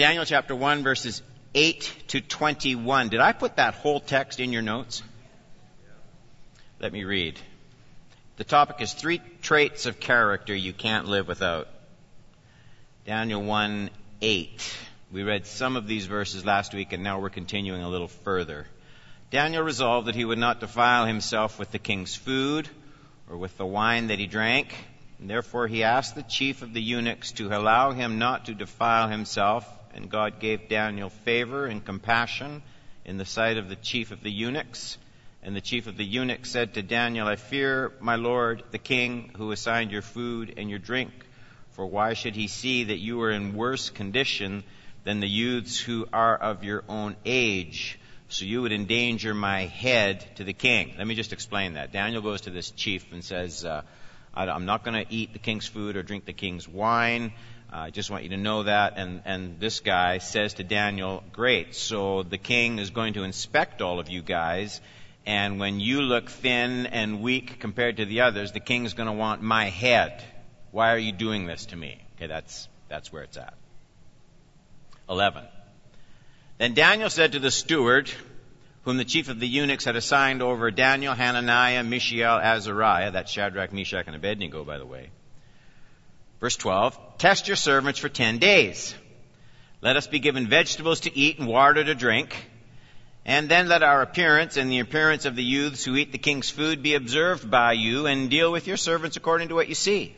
Daniel chapter 1, verses 8 to 21. Did I put that whole text in your notes? Let me read. The topic is 3 traits of character you can't live without. Daniel 1:8. We read some of these verses last week, and now we're continuing a little further. Daniel resolved that he would not defile himself with the king's food or with the wine that he drank. And therefore he asked the chief of the eunuchs to allow him not to defile himself. And God gave Daniel favor and compassion in the sight of the chief of the eunuchs. And the chief of the eunuchs said to Daniel, I fear my lord the king, who assigned your food and your drink. For why should he see that you are in worse condition than the youths who are of your own age? So you would endanger my head to the king. Let me just explain that. Daniel goes to this chief and says, I'm not going to eat the king's food or drink the king's wine. I just want you to know that. And this guy says to Daniel, great, so the king is going to inspect all of you guys, and when you look thin and weak compared to the others, the king's going to want my head. Why are you doing this to me? Okay, that's where it's at. 11. Then Daniel said to the steward, whom the chief of the eunuchs had assigned over Daniel, Hananiah, Mishael, Azariah, that's Shadrach, Meshach, and Abednego, by the way. Verse 12, test your servants for 10 days. Let us be given vegetables to eat and water to drink. And then let our appearance and the appearance of the youths who eat the king's food be observed by you, and deal with your servants according to what you see.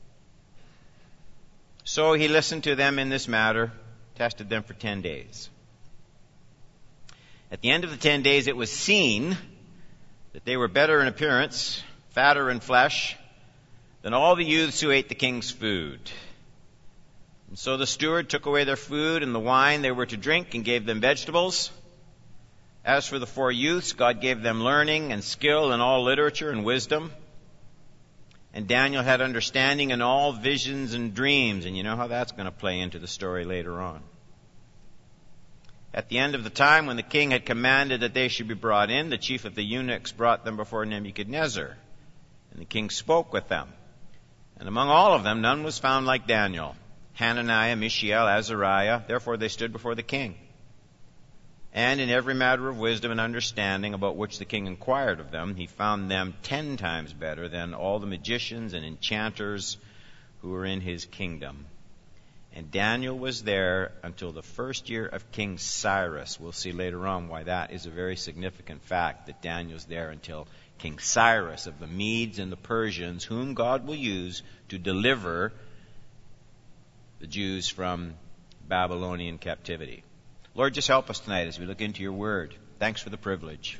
So he listened to them in this matter, tested them for 10 days. At the end of the 10 days, it was seen that they were better in appearance, fatter in flesh, than all the youths who ate the king's food. And so the steward took away their food and the wine they were to drink and gave them vegetables. As for the 4 youths, God gave them learning and skill in all literature and wisdom. And Daniel had understanding in all visions and dreams. And you know how that's going to play into the story later on. At the end of the time, when the king had commanded that they should be brought in, the chief of the eunuchs brought them before Nebuchadnezzar. And the king spoke with them. And among all of them, none was found like Daniel, Hananiah, Mishael, Azariah. Therefore they stood before the king. And in every matter of wisdom and understanding about which the king inquired of them, he found them 10 times better than all the magicians and enchanters who were in his kingdom. And Daniel was there until the first year of King Cyrus. We'll see later on why that is a very significant fact, that Daniel's there until King Cyrus of the Medes and the Persians, whom God will use to deliver the Jews from Babylonian captivity. Lord, just help us tonight as we look into your word. Thanks for the privilege.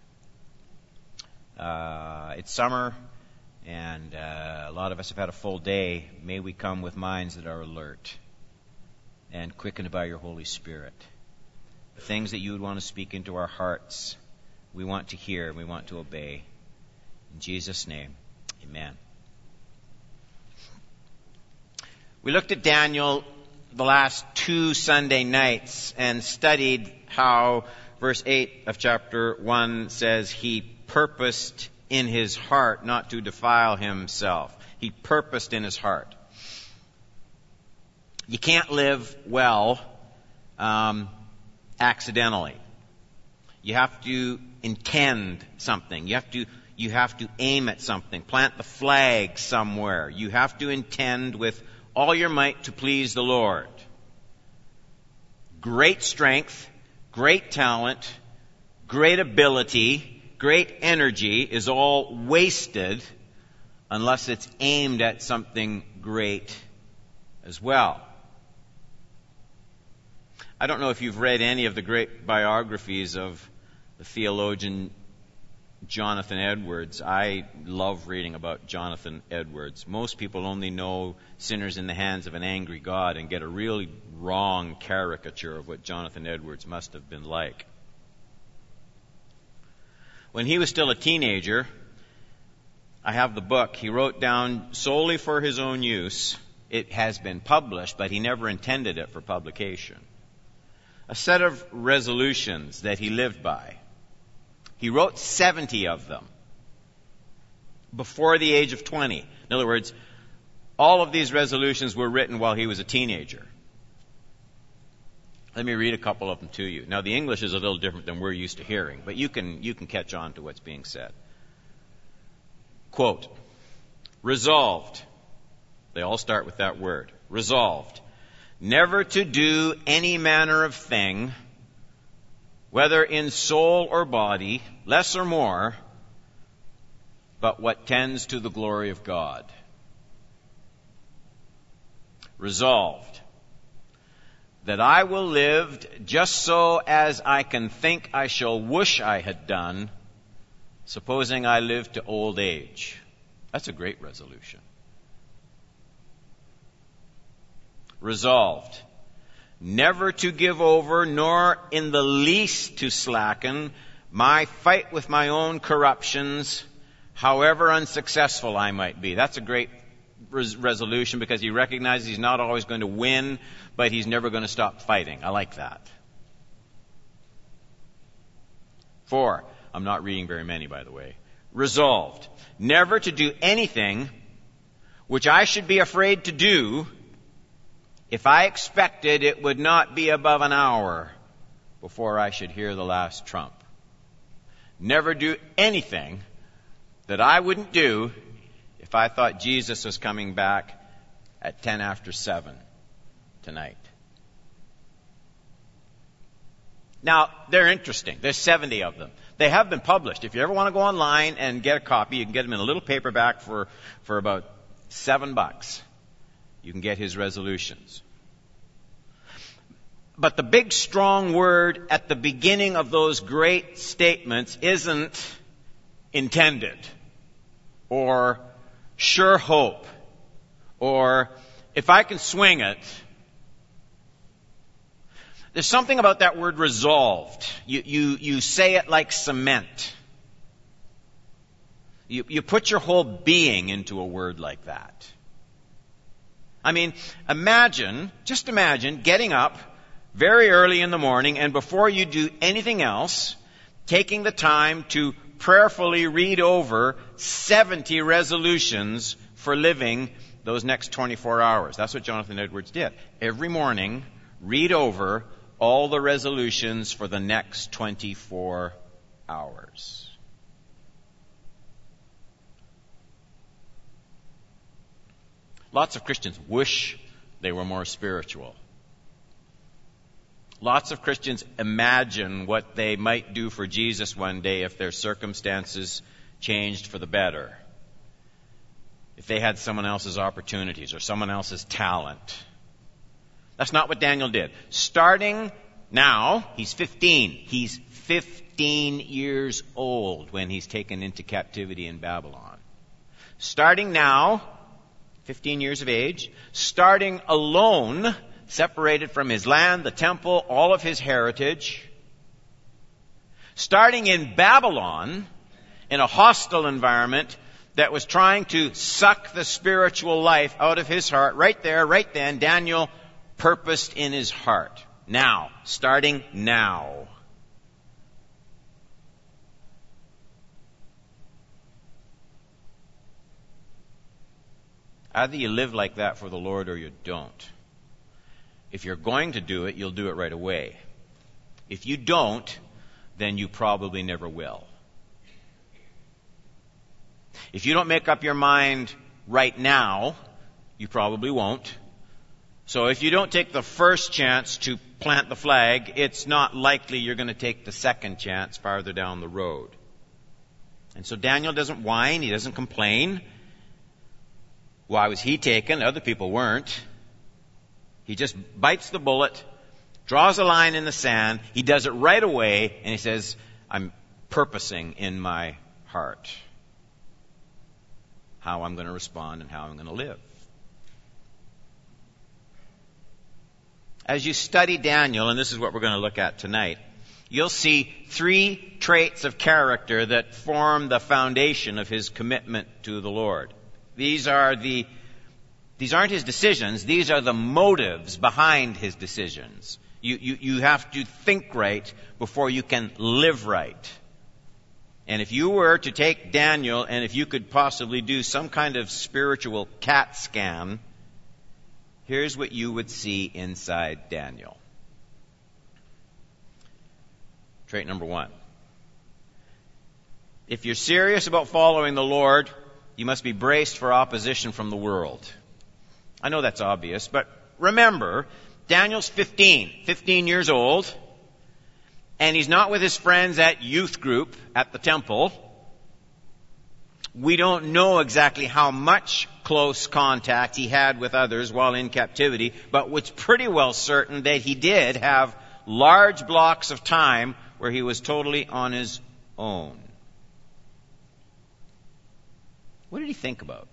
It's summer, and a lot of us have had a full day. May we come with minds that are alert and quickened by your Holy Spirit. The things that you would want to speak into our hearts, we want to hear and we want to obey. In Jesus' name, amen. We looked at Daniel the last 2 Sunday nights and studied how verse 8 of chapter 1 says he purposed in his heart not to defile himself. He purposed in his heart. You can't live well accidentally. You have to intend something. You have to aim at something. Plant the flag somewhere. You have to intend with all your might to please the Lord. Great strength, great talent, great ability, great energy is all wasted unless it's aimed at something great as well. I don't know if you've read any of the great biographies of the theologian Jonathan Edwards. I love reading about Jonathan Edwards. Most people only know Sinners in the Hands of an Angry God and get a really wrong caricature of what Jonathan Edwards must have been like. When he was still a teenager, I have the book, he wrote down solely for his own use. It has been published, but he never intended it for publication. A set of resolutions that he lived by. He wrote 70 of them before the age of 20. In other words, all of these resolutions were written while he was a teenager. Let me read a couple of them to you. Now, the English is a little different than we're used to hearing, but you can catch on to what's being said. Quote, resolved. They all start with that word. Resolved. Never to do any manner of thing, whether in soul or body, less or more, but what tends to the glory of God. Resolved. That I will live just so as I can think I shall wish I had done, supposing I live to old age. That's a great resolution. Resolved. Never to give over, nor in the least to slacken my fight with my own corruptions, however unsuccessful I might be. That's a great resolution because he recognizes he's not always going to win, but he's never going to stop fighting. I like that. 4. I'm not reading very many, by the way. Resolved. Never to do anything which I should be afraid to do if I expected it would not be above an hour before I should hear the last trump. Never do anything that I wouldn't do if I thought Jesus was coming back at 10 after 7 tonight. Now, they're interesting. There's 70 of them. They have been published. If you ever want to go online and get a copy, you can get them in a little paperback for about $7. You can get his resolutions. But the big strong word at the beginning of those great statements isn't intended or sure hope or if I can swing it. There's something about that word resolved. You say it like cement. You put your whole being into a word like that. I mean, just imagine getting up very early in the morning and before you do anything else, taking the time to prayerfully read over 70 resolutions for living those next 24 hours. That's what Jonathan Edwards did. Every morning, read over all the resolutions for the next 24 hours. Lots of Christians wish they were more spiritual. Lots of Christians imagine what they might do for Jesus one day if their circumstances changed for the better. If they had someone else's opportunities or someone else's talent. That's not what Daniel did. Starting now, he's 15. He's 15 years old when he's taken into captivity in Babylon. Starting now, 15 years of age, starting alone, separated from his land, the temple, all of his heritage, starting in Babylon, in a hostile environment that was trying to suck the spiritual life out of his heart, right there, right then, Daniel purposed in his heart. Now, starting now. Either you live like that for the Lord or you don't. If you're going to do it, you'll do it right away. If you don't, then you probably never will. If you don't make up your mind right now, you probably won't. So if you don't take the first chance to plant the flag, it's not likely you're going to take the second chance farther down the road. And so Daniel doesn't whine, he doesn't complain. Why was he taken? Other people weren't. He just bites the bullet, draws a line in the sand, he does it right away, and he says, I'm purposing in my heart how I'm going to respond and how I'm going to live. As you study Daniel, and this is what we're going to look at tonight, you'll see 3 traits of character that form the foundation of his commitment to the Lord. These aren't his decisions, these are the motives behind his decisions. You have to think right before you can live right. And if you were to take Daniel, and if you could possibly do some kind of spiritual CAT scan, here's what you would see inside Daniel. Trait number 1. If you're serious about following the Lord, you must be braced for opposition from the world. I know that's obvious, but remember, Daniel's 15 years old, and he's not with his friends at youth group at the temple. We don't know exactly how much close contact he had with others while in captivity, but it's pretty well certain that he did have large blocks of time where he was totally on his own. What did he think about?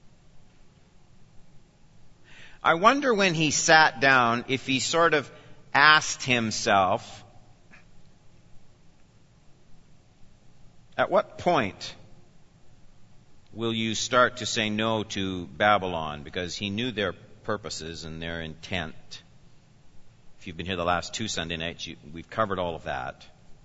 I wonder when he sat down if he sort of asked himself, at what point will you start to say no to Babylon? Because he knew their purposes and their intent. If you've been here the last 2 Sunday nights, we've covered all of that.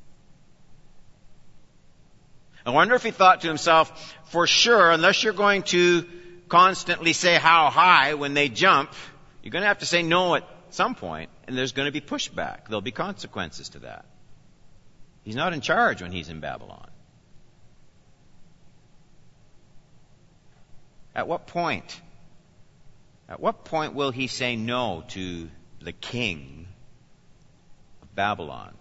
I wonder if he thought to himself, for sure, unless you're going to constantly say how high when they jump, you're going to have to say no at some point, and there's going to be pushback. There'll be consequences to that. He's not in charge when he's in Babylon. At what point will he say no to the king of Babylon?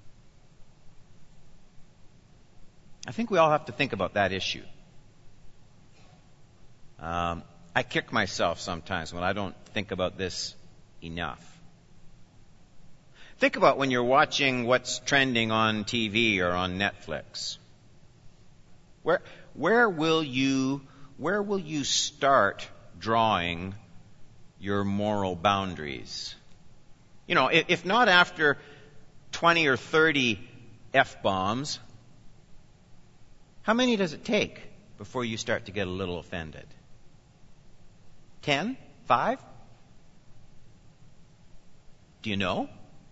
I think we all have to think about that issue. I kick myself sometimes when I don't think about this enough. Think about when you're watching what's trending on TV or on Netflix. Where will you start drawing your moral boundaries? You know, if not after 20 or 30 F-bombs, how many does it take before you start to get a little offended? 10? 5? Do you know?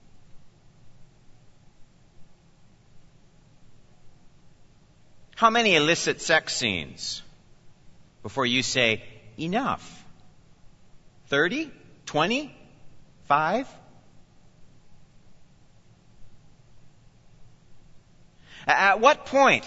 How many illicit sex scenes before you say, enough? 30? 20? 5? At what point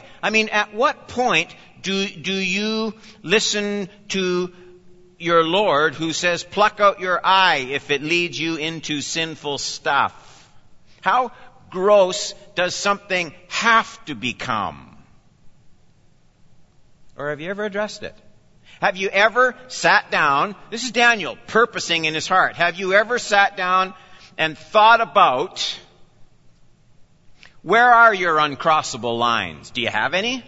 do you listen to your Lord who says, pluck out your eye if it leads you into sinful stuff? How gross does something have to become? Or have you ever addressed it? Have you ever sat down, this is Daniel purposing in his heart, have you ever sat down and thought about, where are your uncrossable lines? Do you have any?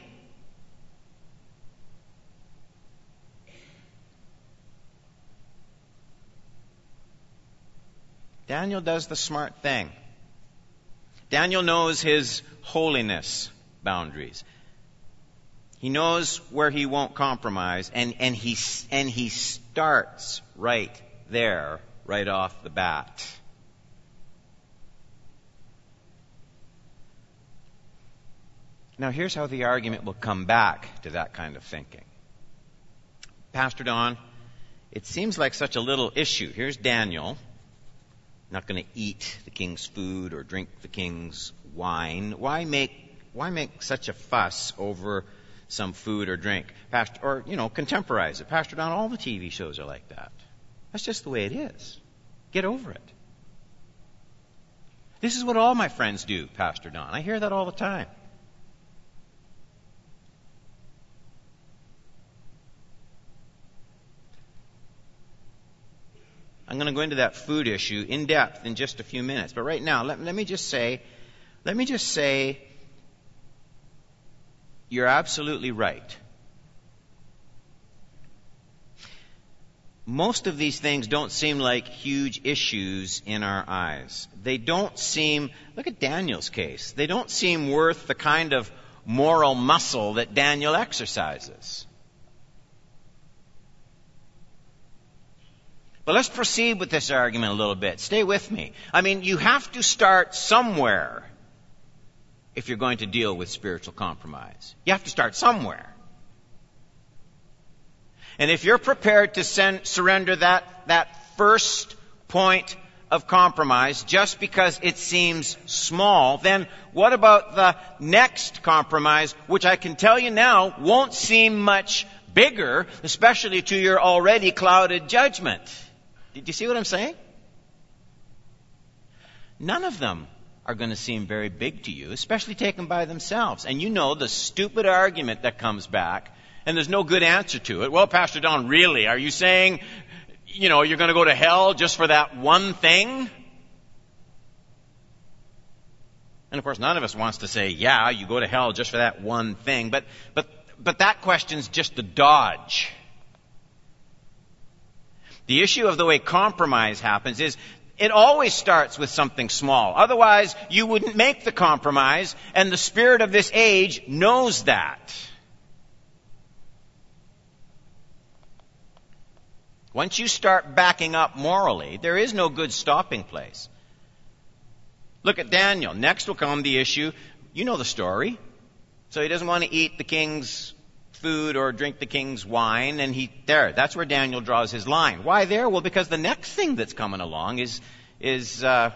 Daniel does the smart thing. Daniel knows his holiness boundaries. He knows where he won't compromise, and he starts right there, right off the bat. Now here's how the argument will come back to that kind of thinking. Pastor Don, it seems like such a little issue. Here's Daniel, not going to eat the king's food or drink the king's wine. Why make such a fuss over some food or drink? Contemporize it. Pastor Don, all the TV shows are like that. That's just the way it is. Get over it. This is what all my friends do, Pastor Don. I hear that all the time. I'm going to go into that food issue in depth in just a few minutes. But right now, let me just say, you're absolutely right. Most of these things don't seem like huge issues in our eyes. They don't seem, look at Daniel's case, they don't seem worth the kind of moral muscle that Daniel exercises. But let's proceed with this argument a little bit. Stay with me. I mean, you have to start somewhere if you're going to deal with spiritual compromise. You have to start somewhere. And if you're prepared to surrender that first point of compromise just because it seems small, then what about the next compromise, which I can tell you now won't seem much bigger, especially to your already clouded judgment? Did you see what I'm saying? None of them are going to seem very big to you, especially taken by themselves. And you know the stupid argument that comes back, and there's no good answer to it. Well, Pastor Don, really? Are you saying, you're going to go to hell just for that one thing? And of course, none of us wants to say, yeah, you go to hell just for that one thing. But that question's just a dodge. The issue of the way compromise happens is it always starts with something small. Otherwise, you wouldn't make the compromise, and the spirit of this age knows that. Once you start backing up morally, there is no good stopping place. Look at Daniel. Next will come the issue. You know the story. So he doesn't want to eat the king's food or drink the king's wine, and that's where Daniel draws his line. Why there? Well, because the next thing that's coming along is the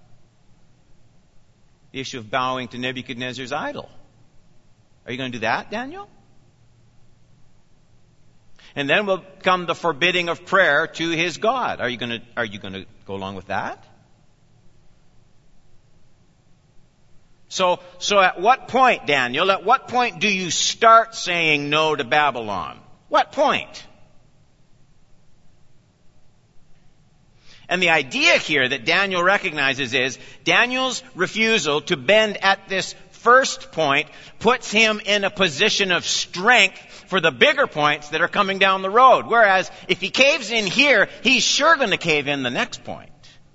issue of bowing to Nebuchadnezzar's idol. Are you going to do that, Daniel? And then will come the forbidding of prayer to his God. Are you going to go along with that? So at what point, Daniel, at what point do you start saying no to Babylon? What point? And the idea here that Daniel recognizes is Daniel's refusal to bend at this first point puts him in a position of strength for the bigger points that are coming down the road. Whereas if he caves in here, he's sure going to cave in the next point.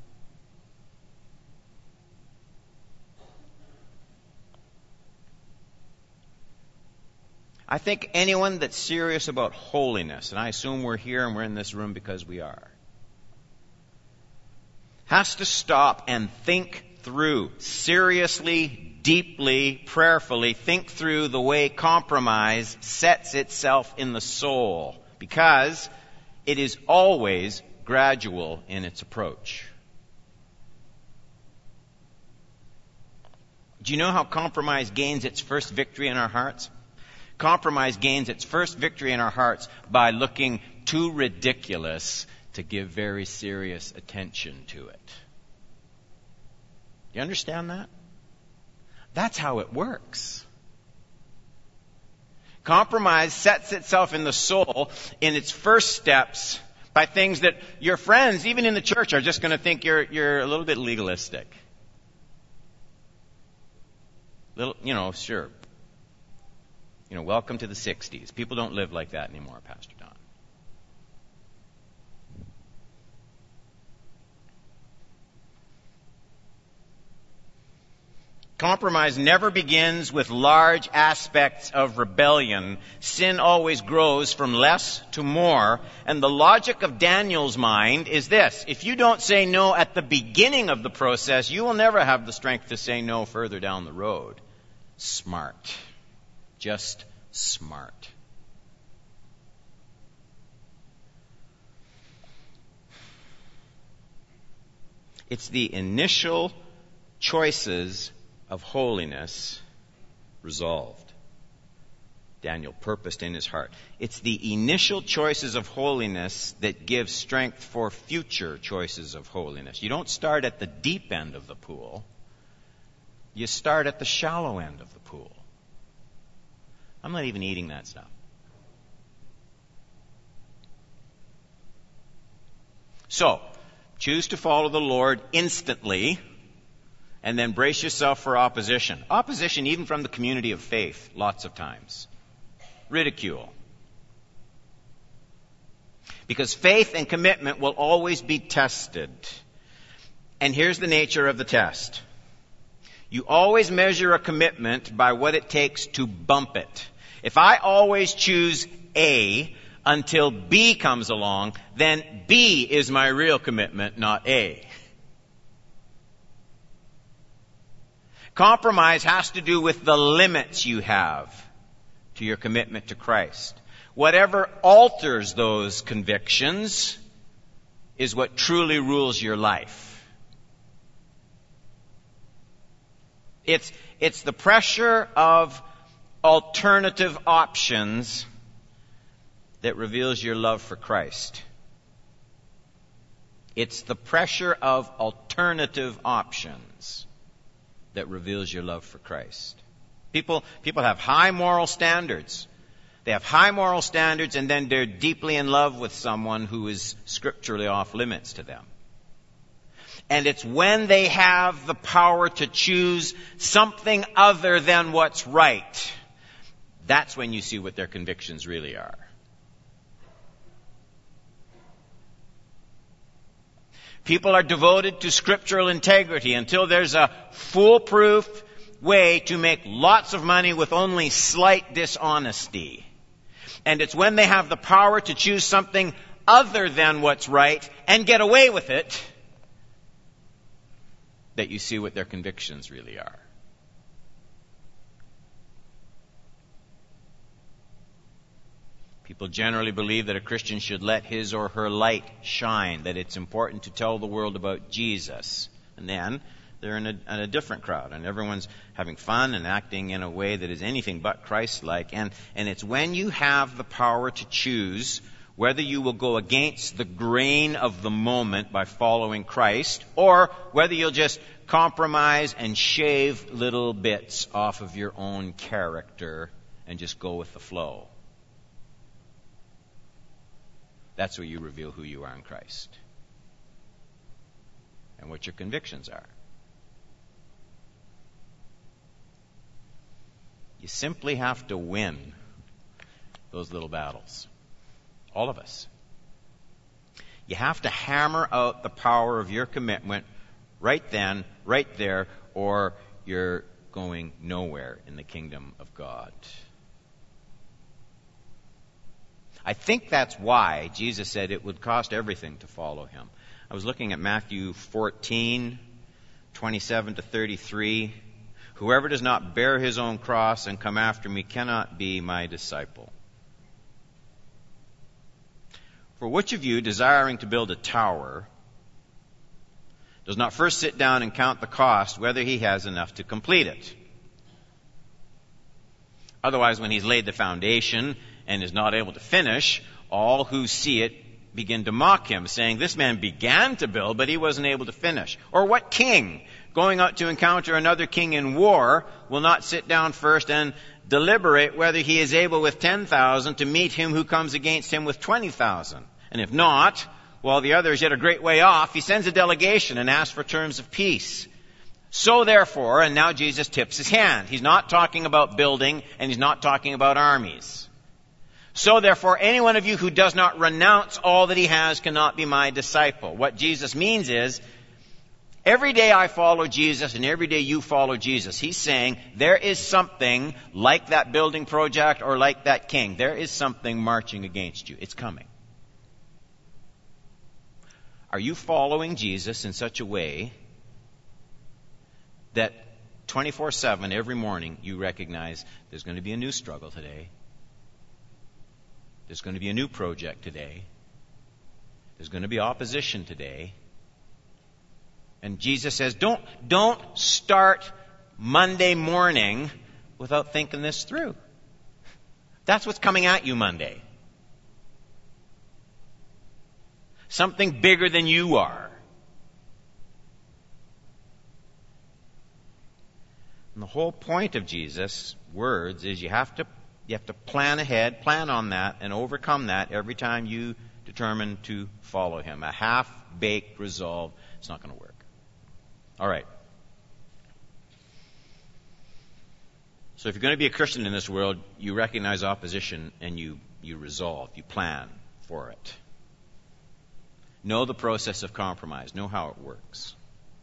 I think anyone that's serious about holiness, and I assume we're here and we're in this room because we are, has to stop and think through, seriously, deeply, prayerfully, think through the way compromise sets itself in the soul, because it is always gradual in its approach. Do you know how compromise gains its first victory in our hearts? Compromise gains its first victory in our hearts by looking too ridiculous to give very serious attention to it. Do you understand that? That's how it works. Compromise sets itself in the soul in its first steps by things that your friends, even in the church, are just going to think you're a little bit legalistic. Sure. Welcome to the 60s. People don't live like that anymore, Pastor Don. Compromise never begins with large aspects of rebellion. Sin always grows from less to more. And the logic of Daniel's mind is this: if you don't say no at the beginning of the process, you will never have the strength to say no further down the road. Smart. Just smart. It's the initial choices of holiness resolved. Daniel purposed in his heart. It's the initial choices of holiness that give strength for future choices of holiness. You don't start at the deep end of the pool. You start at the shallow end of the pool. I'm not even eating that stuff. So, choose to follow the Lord instantly, and then brace yourself for opposition. Opposition even from the community of faith, lots of times. Ridicule. Because faith and commitment will always be tested. And here's the nature of the test. You always measure a commitment by what it takes to bump it. If I always choose A until B comes along, then B is my real commitment, not A. Compromise has to do with the limits you have to your commitment to Christ. Whatever alters those convictions is what truly rules your life. It's the pressure of alternative options that reveals your love for Christ. It's the pressure of alternative options that reveals your love for Christ. People have high moral standards. They have high moral standards, and then they're deeply in love with someone who is scripturally off limits to them. And it's when they have the power to choose something other than what's right, that's when you see what their convictions really are. People are devoted to scriptural integrity until there's a foolproof way to make lots of money with only slight dishonesty. And it's when they have the power to choose something other than what's right and get away with it that you see what their convictions really are. People generally believe that a Christian should let his or her light shine, that it's important to tell the world about Jesus. And then they're in a different crowd, and everyone's having fun and acting in a way that is anything but Christ-like. And it's when you have the power to choose whether you will go against the grain of the moment by following Christ, or whether you'll just compromise and shave little bits off of your own character and just go with the flow. That's where you reveal who you are in Christ and what your convictions are. You simply have to win those little battles. All of us. You have to hammer out the power of your commitment right then, right there, or you're going nowhere in the kingdom of God. I think that's why Jesus said it would cost everything to follow him. I was looking at Matthew 14, 27 to 33. Whoever does not bear his own cross and come after me cannot be my disciple. For which of you, desiring to build a tower, does not first sit down and count the cost, whether he has enough to complete it? Otherwise, when he's laid the foundation and is not able to finish, all who see it begin to mock him, saying, "This man began to build, but he wasn't able to finish." Or what king, going out to encounter another king in war, will not sit down first and deliberate whether he is able with 10,000 to meet him who comes against him with 20,000? And if not, while the other is yet a great way off, he sends a delegation and asks for terms of peace. So therefore, and now Jesus tips his hand. He's not talking about building, and he's not talking about armies. So therefore, any one of you who does not renounce all that he has cannot be my disciple. What Jesus means is, every day I follow Jesus and every day you follow Jesus. He's saying there is something like that building project or like that king. There is something marching against you. It's coming. Are you following Jesus in such a way that 24/7 every morning you recognize there's going to be a new struggle today? There's going to be a new project today. There's going to be opposition today. And Jesus says, don't start Monday morning without thinking this through. That's what's coming at you Monday. Something bigger than you are. And the whole point of Jesus' words is you have to plan ahead, plan on that, and overcome that every time you determine to follow him. A half-baked resolve, it's not going to work. All right. So if you're going to be a Christian in this world, you recognize opposition and you resolve, you plan for it. Know the process of compromise. Know how it works.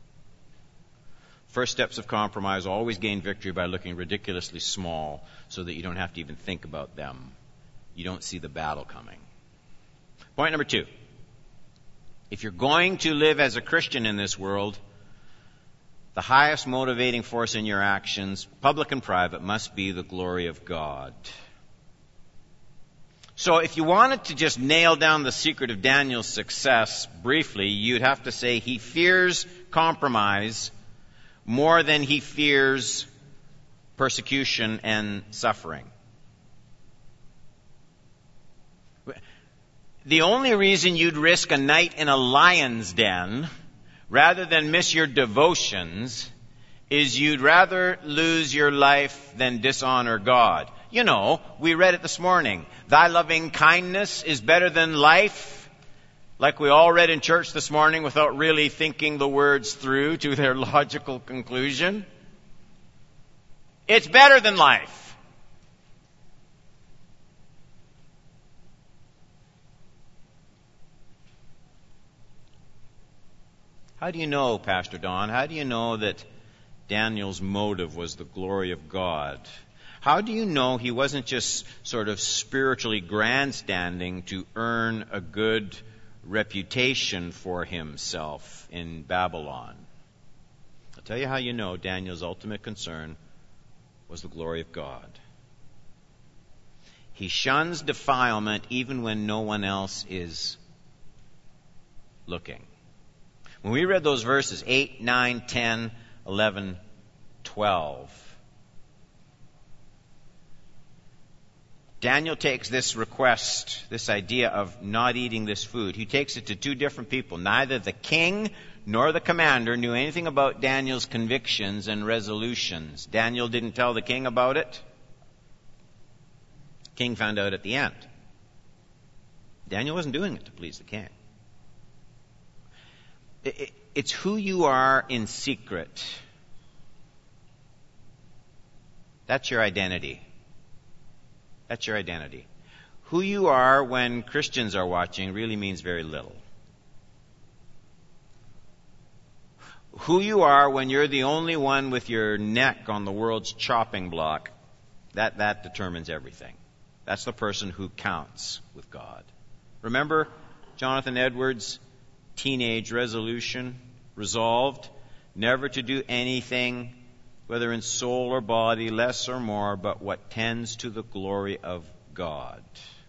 First steps of compromise always gain victory by looking ridiculously small so that you don't have to even think about them. You don't see the battle coming. Point number 2. If you're going to live as a Christian in this world, the highest motivating force in your actions, public and private, must be the glory of God. So if you wanted to just nail down the secret of Daniel's success briefly, you'd have to say he fears compromise more than he fears persecution and suffering. The only reason you'd risk a night in a lion's den rather than miss your devotions is you'd rather lose your life than dishonor God. You know, we read it this morning. Thy loving kindness is better than life. Like we all read in church this morning without really thinking the words through to their logical conclusion. It's better than life. How do you know, Pastor Don? How do you know that Daniel's motive was the glory of God? How do you know he wasn't just sort of spiritually grandstanding to earn a good reputation for himself in Babylon? I'll tell you how you know Daniel's ultimate concern was the glory of God. He shuns defilement even when no one else is looking. When we read those verses, 8, 9, 10, 11, 12, Daniel takes this request, this idea of not eating this food. He takes it to two different people. Neither the king nor the commander knew anything about Daniel's convictions and resolutions. Daniel didn't tell the king about it. The king found out at the end. Daniel wasn't doing it to please the king. It's who you are in secret. That's your identity. That's your identity. Who you are when Christians are watching really means very little. Who you are when you're the only one with your neck on the world's chopping block, that determines everything. That's the person who counts with God. Remember Jonathan Edwards' teenage resolution, resolved never to do anything, whether in soul or body, less or more, but what tends to the glory of God.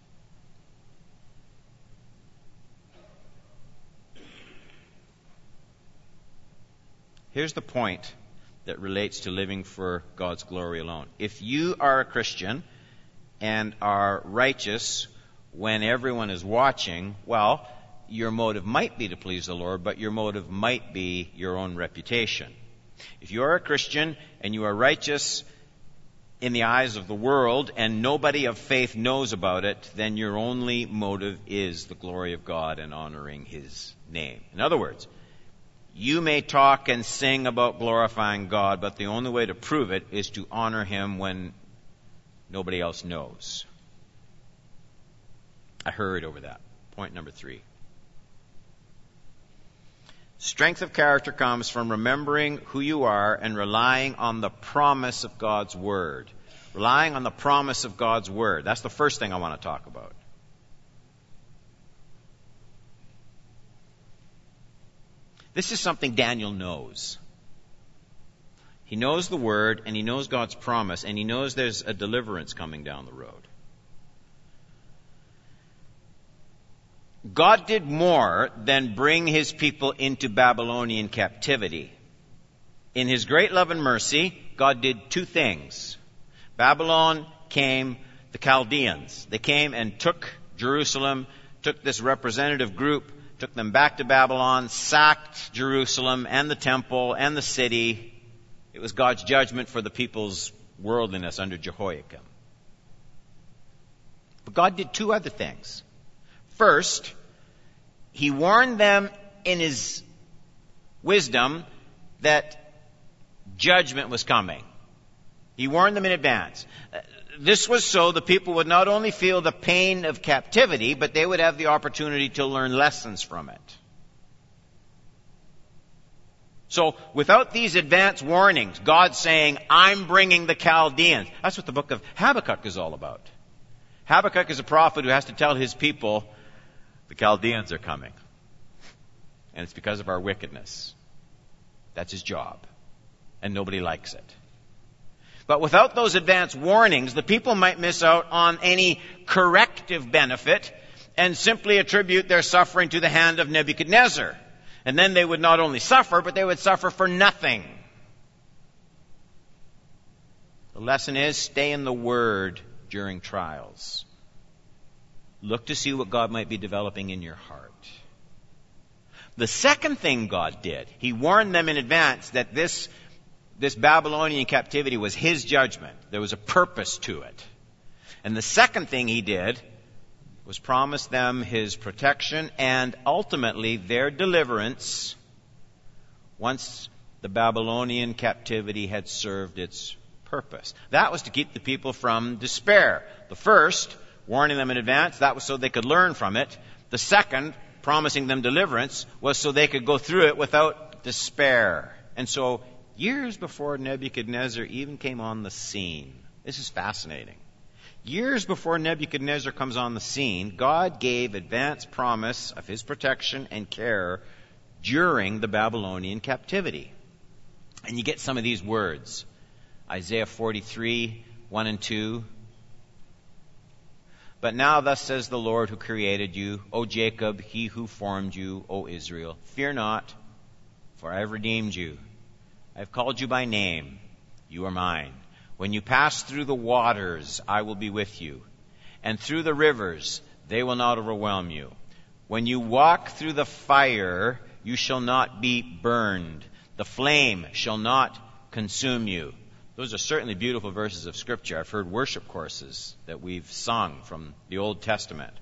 Here's the point that relates to living for God's glory alone. If you are a Christian and are righteous when everyone is watching, well, your motive might be to please the Lord, but your motive might be your own reputation. If you are a Christian and you are righteous in the eyes of the world and nobody of faith knows about it, then your only motive is the glory of God and honoring His name. In other words, you may talk and sing about glorifying God, but the only way to prove it is to honor Him when nobody else knows. I hurried over that. Point number 3. Strength of character comes from remembering who you are and relying on the promise of God's Word. Relying on the promise of God's Word. That's the first thing I want to talk about. This is something Daniel knows. He knows the Word, and he knows God's promise, and he knows there's a deliverance coming down the road. God did more than bring His people into Babylonian captivity. In His great love and mercy, God did two things. Babylon came, the Chaldeans. They came and took Jerusalem, took this representative group, took them back to Babylon, sacked Jerusalem and the temple and the city. It was God's judgment for the people's worldliness under Jehoiakim. But God did two other things. First, He warned them in His wisdom that judgment was coming. He warned them in advance. This was so the people would not only feel the pain of captivity, but they would have the opportunity to learn lessons from it. So, without these advance warnings, God saying, I'm bringing the Chaldeans. That's what the book of Habakkuk is all about. Habakkuk is a prophet who has to tell his people, the Chaldeans are coming. And it's because of our wickedness. That's his job. And nobody likes it. But without those advance warnings, the people might miss out on any corrective benefit and simply attribute their suffering to the hand of Nebuchadnezzar. And then they would not only suffer, but they would suffer for nothing. The lesson is stay in the Word during trials. Look to see what God might be developing in your heart. The second thing God did, He warned them in advance that this Babylonian captivity was His judgment. There was a purpose to it. And the second thing He did was promise them His protection and ultimately their deliverance once the Babylonian captivity had served its purpose. That was to keep the people from despair. The first, warning them in advance, that was so they could learn from it. The second, promising them deliverance, was so they could go through it without despair. And so, years before Nebuchadnezzar even came on the scene, this is fascinating. Years before Nebuchadnezzar comes on the scene, God gave advance promise of His protection and care during the Babylonian captivity. And you get some of these words. Isaiah 43, 1 and 2. But now thus says the Lord who created you, O Jacob, He who formed you, O Israel. Fear not, for I have redeemed you. I have called you by name. You are mine. When you pass through the waters, I will be with you. And through the rivers, they will not overwhelm you. When you walk through the fire, you shall not be burned. The flame shall not consume you. Those are certainly beautiful verses of Scripture. I've heard worship courses that we've sung from the Old Testament.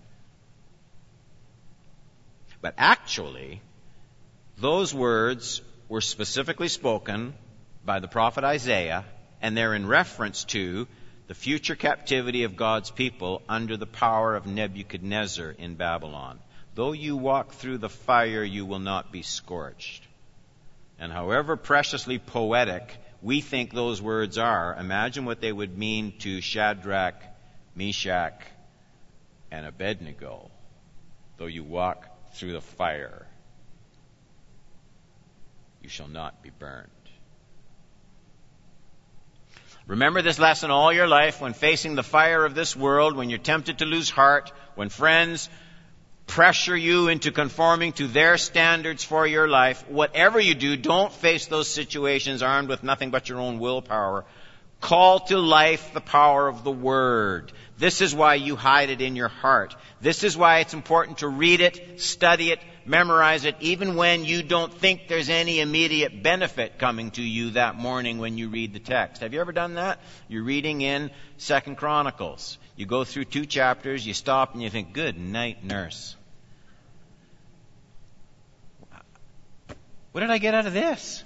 But actually, those words were specifically spoken by the prophet Isaiah, and they're in reference to the future captivity of God's people under the power of Nebuchadnezzar in Babylon. Though you walk through the fire, you will not be scorched. And however preciously poetic we think those words are, imagine what they would mean to Shadrach, Meshach, and Abednego. Though you walk through the fire, you shall not be burned. Remember this lesson all your life when facing the fire of this world, when you're tempted to lose heart, when friends pressure you into conforming to their standards for your life. Whatever you do, don't face those situations armed with nothing but your own willpower. Call to life the power of the Word. This is why you hide it in your heart. This is why it's important to read it, study it, memorize it, even when you don't think there's any immediate benefit coming to you that morning when you read the text. Have you ever done that? You're reading in 2 Chronicles. You go through 2 chapters, you stop and you think, good night, nurse. What did I get out of this?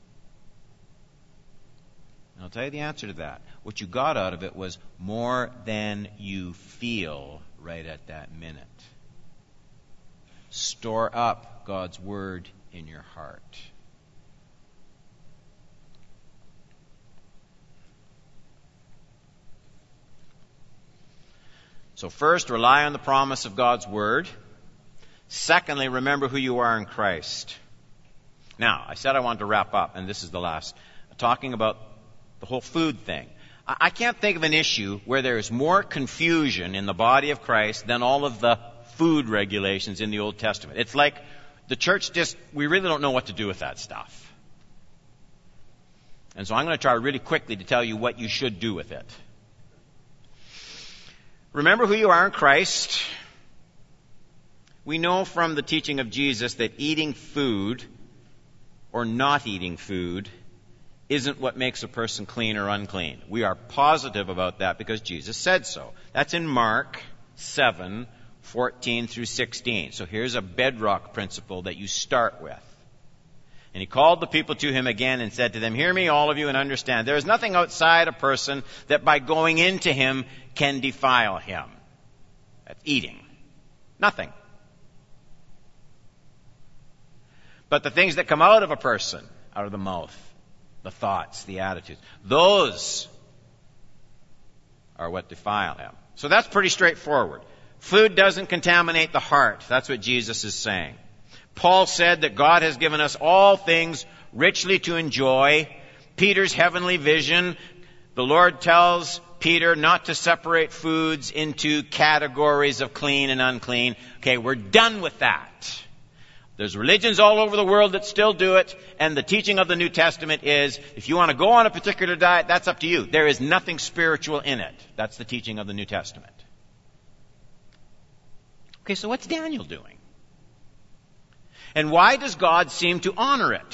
And I'll tell you the answer to that. What you got out of it was more than you feel right at that minute. Store up God's Word in your heart. So first, rely on the promise of God's Word. Secondly, remember who you are in Christ. Now, I said I wanted to wrap up, and this is the last, talking about the whole food thing. I can't think of an issue where there is more confusion in the body of Christ than all of the food regulations in the Old Testament. It's like the church we really don't know what to do with that stuff. And so I'm going to try really quickly to tell you what you should do with it. Remember who you are in Christ. We know from the teaching of Jesus that eating food or not eating food isn't what makes a person clean or unclean. We are positive about that because Jesus said so. That's in Mark 7, 14 through 16. So here's a bedrock principle that you start with. And he called the people to him again and said to them, "Hear me, all of you, and understand. There is nothing outside a person that by going into him can defile him." That's eating. Nothing. But the things that come out of a person, out of the mouth, the thoughts, the attitudes, those are what defile him. So that's pretty straightforward. Food doesn't contaminate the heart. That's what Jesus is saying. Paul said that God has given us all things richly to enjoy. Peter's heavenly vision, the Lord tells Peter not to separate foods into categories of clean and unclean. Okay, we're done with that. There's religions all over the world that still do it, and the teaching of the New Testament is, if you want to go on a particular diet, that's up to you. There is nothing spiritual in it. That's the teaching of the New Testament. Okay, so what's Daniel doing? And why does God seem to honor it?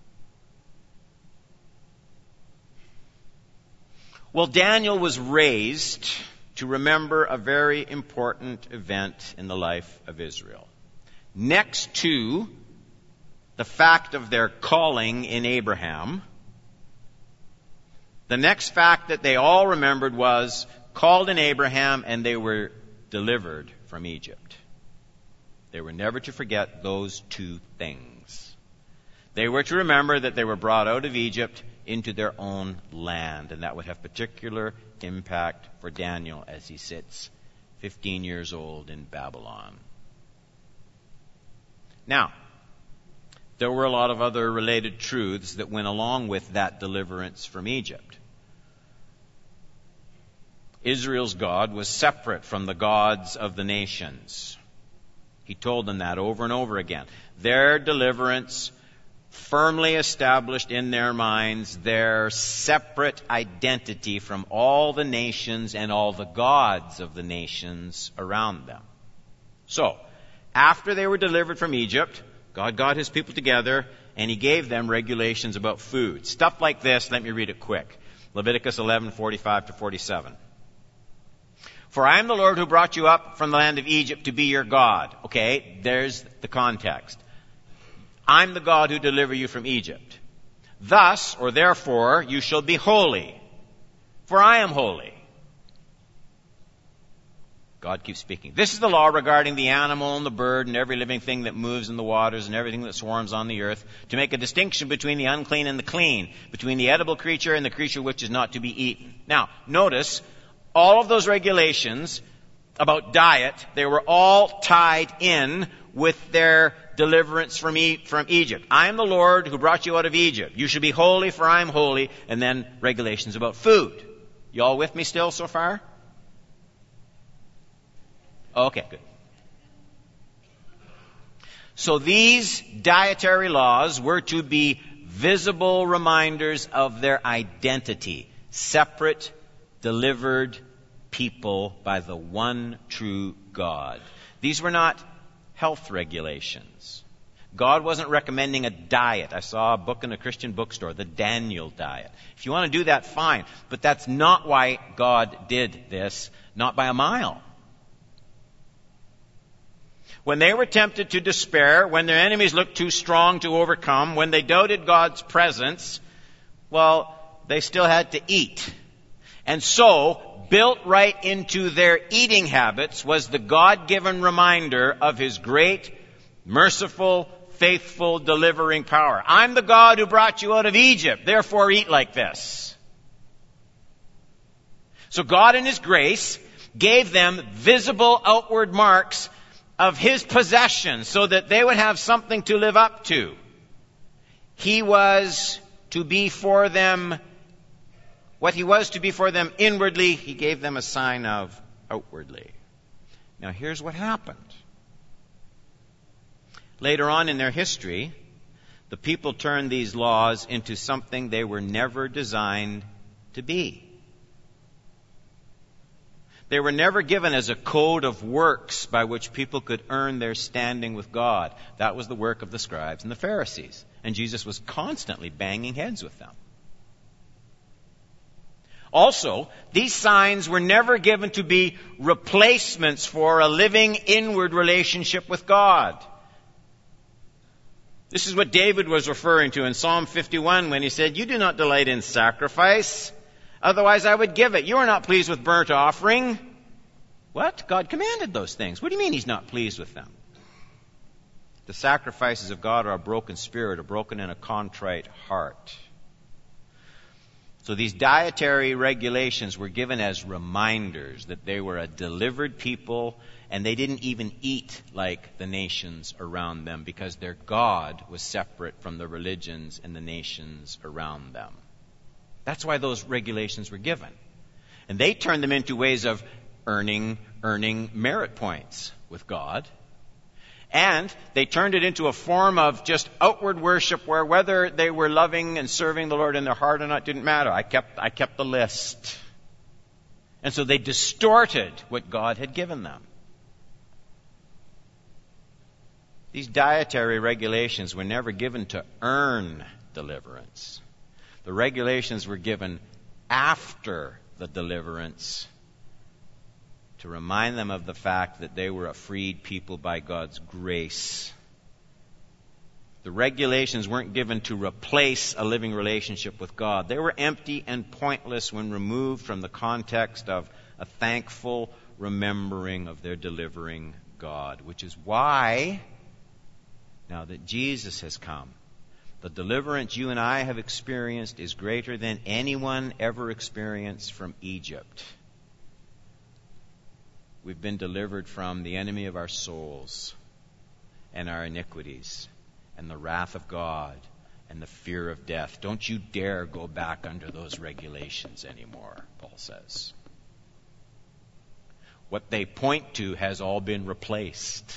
Well, Daniel was raised to remember a very important event in the life of Israel. Next to the fact of their calling in Abraham, the next fact that they all remembered was called in Abraham and they were delivered from Egypt. They were never to forget those two things. They were to remember that they were brought out of Egypt into their own land, and that would have particular impact for Daniel as he sits 15 years old in Babylon. Now, there were a lot of other related truths that went along with that deliverance from Egypt. Israel's God was separate from the gods of the nations. He told them that over and over again. Their deliverance firmly established in their minds their separate identity from all the nations and all the gods of the nations around them. So, after they were delivered from Egypt, God got his people together and he gave them regulations about food. Stuff like this, let me read it quick. Leviticus 11:45-47. For I am the Lord who brought you up from the land of Egypt to be your God. Okay, there's the context. I'm the God who delivered you from Egypt. Thus, or therefore, you shall be holy, for I am holy. God keeps speaking. This is the law regarding the animal and the bird and every living thing that moves in the waters and everything that swarms on the earth, to make a distinction between the unclean and the clean, between the edible creature and the creature which is not to be eaten. Now, notice, all of those regulations about diet, they were all tied in with their deliverance from Egypt. I am the Lord who brought you out of Egypt. You should be holy, for I am holy. And then regulations about food. You all with me still so far? Okay, good. So these dietary laws were to be visible reminders of their identity. Separate, delivered people by the one true God. These were not health regulations. God wasn't recommending a diet. I saw a book in a Christian bookstore, the Daniel diet. If you want to do that, fine. But that's not why God did this, not by a mile. When they were tempted to despair, when their enemies looked too strong to overcome, when they doubted God's presence, well, they still had to eat. And so, built right into their eating habits was the God-given reminder of his great, merciful, faithful, delivering power. I'm the God who brought you out of Egypt, therefore eat like this. So God in his grace gave them visible outward marks of his possession so that they would have something to live up to. He was to be for them what he was to be for them inwardly, he gave them a sign of outwardly. Now here's what happened. Later on in their history, the people turned these laws into something they were never designed to be. They were never given as a code of works by which people could earn their standing with God. That was the work of the scribes and the Pharisees. And Jesus was constantly banging heads with them. Also, these signs were never given to be replacements for a living inward relationship with God. This is what David was referring to in Psalm 51 when he said, "You do not delight in sacrifice, otherwise I would give it. You are not pleased with burnt offering." What? God commanded those things. What do you mean he's not pleased with them? The sacrifices of God are a broken spirit, a broken and a contrite heart. So these dietary regulations were given as reminders that they were a delivered people and they didn't even eat like the nations around them because their God was separate from the religions and the nations around them. That's why those regulations were given. And they turned them into ways of earning merit points with God. And they turned it into a form of just outward worship where whether they were loving and serving the Lord in their heart or not didn't matter. I kept the list. And so they distorted what God had given them. These dietary regulations were never given to earn deliverance. The regulations were given after the deliverance to remind them of the fact that they were a freed people by God's grace. The regulations weren't given to replace a living relationship with God. They were empty and pointless when removed from the context of a thankful remembering of their delivering God, which is why, now that Jesus has come, the deliverance you and I have experienced is greater than anyone ever experienced from Egypt. We've been delivered from the enemy of our souls and our iniquities and the wrath of God and the fear of death. Don't you dare go back under those regulations anymore, Paul says. What they point to has all been replaced.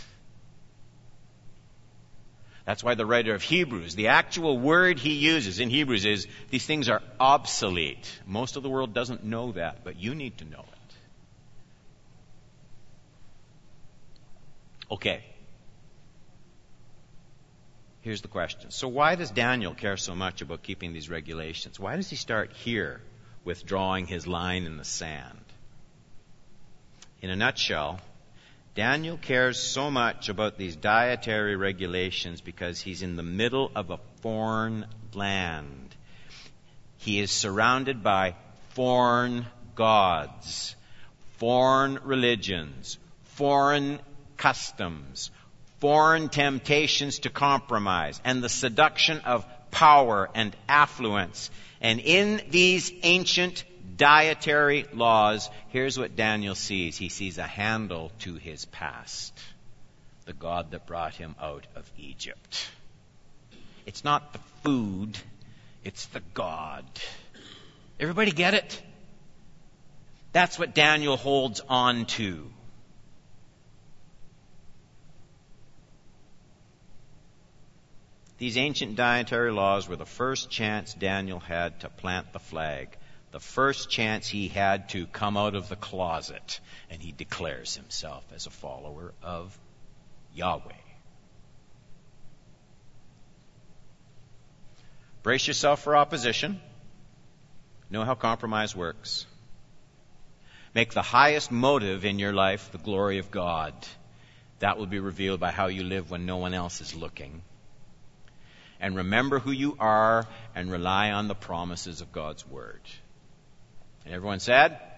That's why the writer of Hebrews, the actual word he uses in Hebrews is, these things are obsolete. Most of the world doesn't know that, but you need to know it. Okay. Here's the question. So why does Daniel care so much about keeping these regulations? Why does he start here with drawing his line in the sand? In a nutshell, Daniel cares so much about these dietary regulations because he's in the middle of a foreign land. He is surrounded by foreign gods, foreign religions, foreign customs, foreign temptations to compromise, and the seduction of power and affluence. And in these ancient dietary laws, here's what Daniel sees. He sees a handle to his past, the God that brought him out of Egypt. It's not the food, it's the God. Everybody get it? That's what Daniel holds on to. These ancient dietary laws were the first chance Daniel had to plant the flag, the first chance he had to come out of the closet, and he declares himself as a follower of Yahweh. Brace yourself for opposition. Know how compromise works. Make the highest motive in your life the glory of God. That will be revealed by how you live when no one else is looking. And remember who you are and rely on the promises of God's Word. And everyone said?